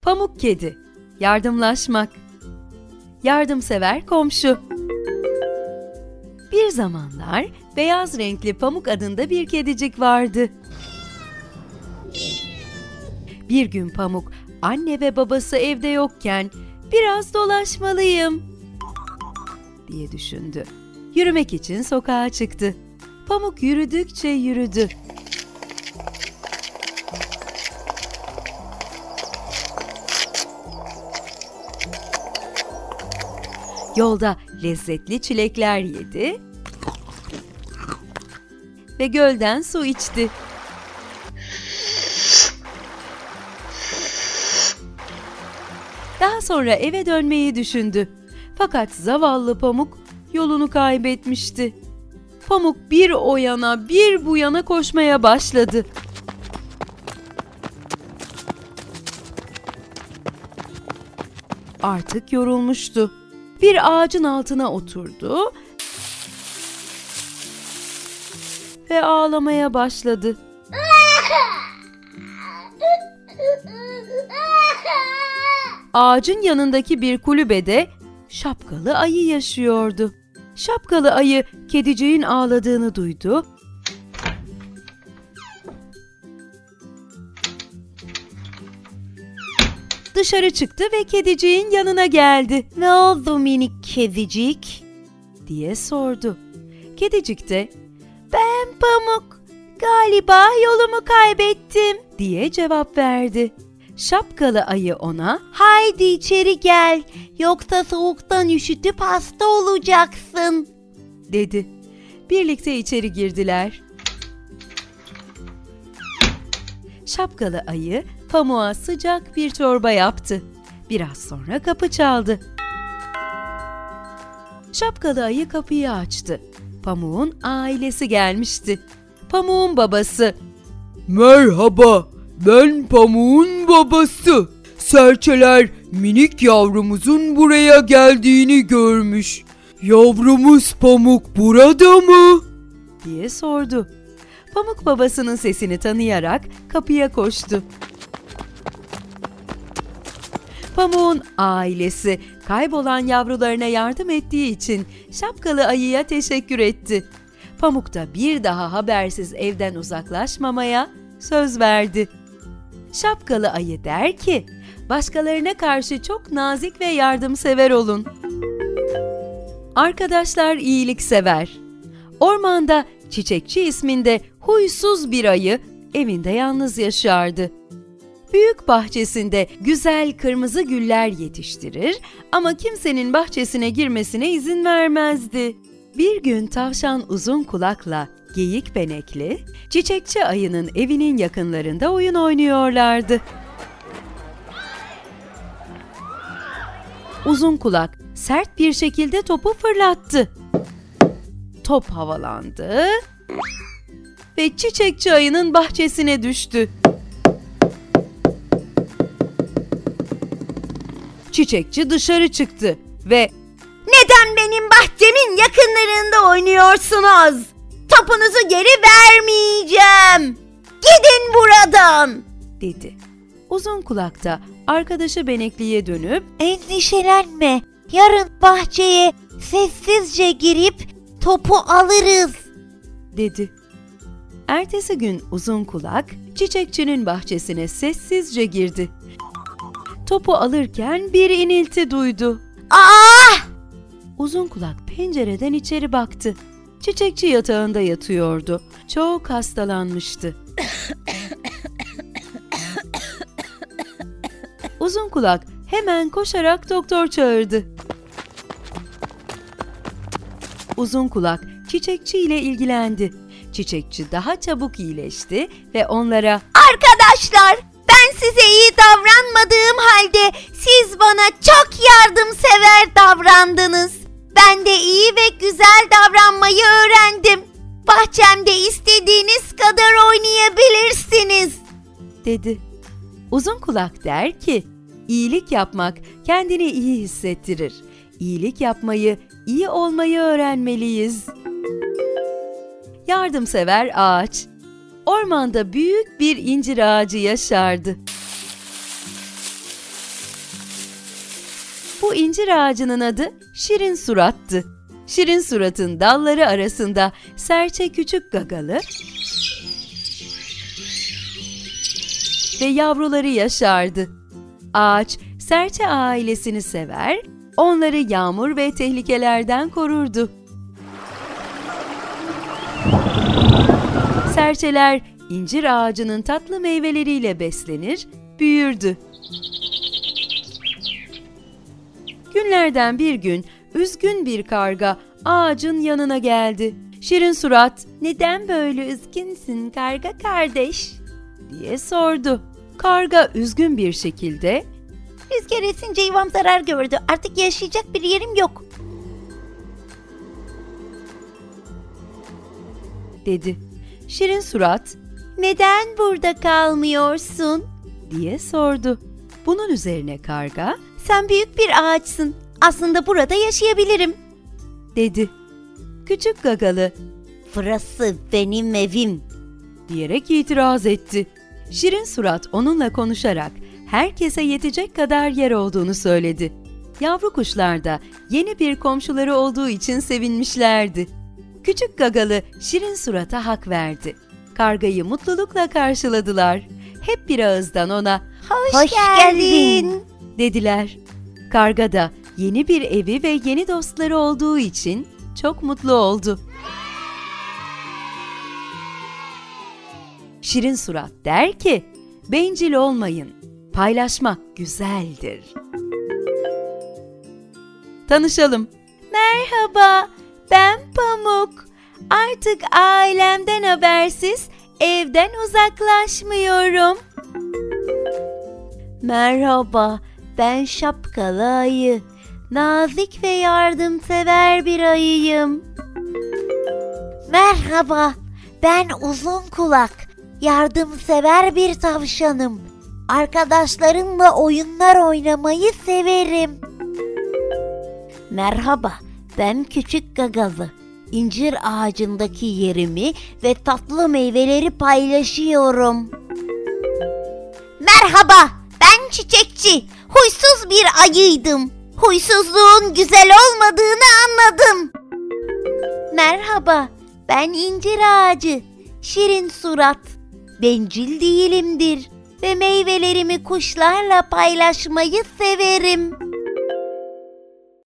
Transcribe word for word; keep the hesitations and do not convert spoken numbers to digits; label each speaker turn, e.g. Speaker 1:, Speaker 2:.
Speaker 1: Pamuk kedi, yardımlaşmak. Yardımsever komşu. Bir zamanlar beyaz renkli Pamuk adında bir kedicik vardı. Bir gün Pamuk, anne ve babası evde yokken biraz dolaşmalıyım diye düşündü. Yürümek için sokağa çıktı. Pamuk yürüdükçe yürüdü. Yolda lezzetli çilekler yedi ve gölden su içti. Daha sonra eve dönmeyi düşündü. Fakat zavallı Pamuk yolunu kaybetmişti. Pamuk bir o yana bir bu yana koşmaya başladı. Artık yorulmuştu. Bir ağacın altına oturdu ve ağlamaya başladı. Ağacın yanındaki bir kulübede şapkalı ayı yaşıyordu. Şapkalı ayı kediciğin ağladığını duydu. Dışarı çıktı ve kediciğin yanına geldi. "Ne oldu minik kedicik?" diye sordu. Kedicik de "Ben Pamuk, galiba yolumu kaybettim." diye cevap verdi. Şapkalı ayı ona "Haydi içeri gel, yoksa soğuktan üşütüp hasta olacaksın." dedi. Birlikte içeri girdiler. Şapkalı ayı Pamuk'a sıcak bir çorba yaptı. Biraz sonra kapı çaldı. Şapkalı ayı kapıyı açtı. Pamuk'un ailesi gelmişti. Pamuk'un babası.
Speaker 2: "Merhaba, ben Pamuk'un babası. Serçeler minik yavrumuzun buraya geldiğini görmüş. Yavrumuz Pamuk burada mı?"
Speaker 1: diye sordu. Pamuk babasının sesini tanıyarak kapıya koştu. Pamuk'un ailesi kaybolan yavrularına yardım ettiği için şapkalı ayıya teşekkür etti. Pamuk da bir daha habersiz evden uzaklaşmamaya söz verdi. Şapkalı ayı der ki, başkalarına karşı çok nazik ve yardımsever olun. Arkadaşlar iyiliksever. Ormanda Çiçekçi isminde huysuz bir ayı evinde yalnız yaşardı. Büyük bahçesinde güzel kırmızı güller yetiştirir ama kimsenin bahçesine girmesine izin vermezdi. Bir gün tavşan Uzunkulak'la Geyik Benekli, Çiçekçi ayının evinin yakınlarında oyun oynuyorlardı. Uzunkulak sert bir şekilde topu fırlattı. Top havalandı ve Çiçekçi ayının bahçesine düştü. Çiçekçi dışarı çıktı ve
Speaker 3: "Neden benim bahçemin yakınlarında oynuyorsunuz? Topunuzu geri vermeyeceğim. Gidin buradan,"
Speaker 1: dedi. Uzunkulak da arkadaşı Benekli'ye dönüp
Speaker 3: "Endişelenme, yarın bahçeye sessizce girip topu alırız,"
Speaker 1: dedi. Ertesi gün Uzunkulak Çiçekçinin bahçesine sessizce girdi. Topu alırken bir inilti duydu.
Speaker 3: "Aa!"
Speaker 1: Uzunkulak pencereden içeri baktı. Çiçekçi yatağında yatıyordu. Çok hastalanmıştı. Uzunkulak hemen koşarak doktor çağırdı. Uzunkulak Çiçekçi ile ilgilendi. Çiçekçi daha çabuk iyileşti ve onlara
Speaker 3: "Arkadaşlar, ben size iyi davranmadığım halde siz bana çok yardımsever davrandınız. Ben de iyi ve güzel davranmayı öğrendim. Bahçemde istediğiniz kadar oynayabilirsiniz,"
Speaker 1: dedi. Uzunkulak der ki, iyilik yapmak kendini iyi hissettirir. İyilik yapmayı, iyi olmayı öğrenmeliyiz. Yardımsever ağaç. Ormanda büyük bir incir ağacı yaşardı. Bu incir ağacının adı Şirin Surat'tı. Şirin Surat'ın dalları arasında serçe küçük gagalı ve yavruları yaşardı. Ağaç, serçe ailesini sever, onları yağmur ve tehlikelerden korurdu. Serçeler, incir ağacının tatlı meyveleriyle beslenir, büyürdü. Günlerden bir gün, üzgün bir karga ağacın yanına geldi. Şirin Surat, "Neden böyle üzgünsün karga kardeş?" diye sordu. Karga üzgün bir şekilde,
Speaker 3: Rüzgar esince yuvam zarar gördü. Artık yaşayacak bir yerim yok.
Speaker 1: dedi. Şirin Surat,
Speaker 3: Neden burada kalmıyorsun?
Speaker 1: diye sordu. Bunun üzerine karga,
Speaker 3: Sen büyük bir ağaçsın. Aslında burada yaşayabilirim.
Speaker 1: dedi. Küçük gagalı,
Speaker 3: Burası benim evim.
Speaker 1: diyerek itiraz etti. Şirin Surat onunla konuşarak herkese yetecek kadar yer olduğunu söyledi. Yavru kuşlar da yeni bir komşuları olduğu için sevinmişlerdi. Küçük gagalı Şirin Surat'a hak verdi. Kargayı mutlulukla karşıladılar. Hep bir ağızdan ona
Speaker 3: Hoş, Hoş geldin.
Speaker 1: geldin dediler. Karga da yeni bir evi ve yeni dostları olduğu için çok mutlu oldu. Şirin Surat der ki, bencil olmayın, paylaşmak güzeldir. Tanışalım.
Speaker 3: Merhaba, ben Pamuk. Artık ailemden habersiz evden uzaklaşmıyorum. Merhaba, ben Şapkalı Ayı. Nazik ve yardımsever bir ayıyım. Merhaba, ben Uzun Kulak. Yardımsever bir tavşanım. Arkadaşlarımla oyunlar oynamayı severim. Merhaba, ben Küçük Gagalı. İncir ağacındaki yerimi ve tatlı meyveleri paylaşıyorum. Merhaba, ben Çiçekçi. Huysuz bir ayıydım. Huysuzluğun güzel olmadığını anladım. Merhaba, ben İncir Ağacı. Şirin Surat. Bencil değilimdir ve meyvelerimi kuşlarla paylaşmayı severim.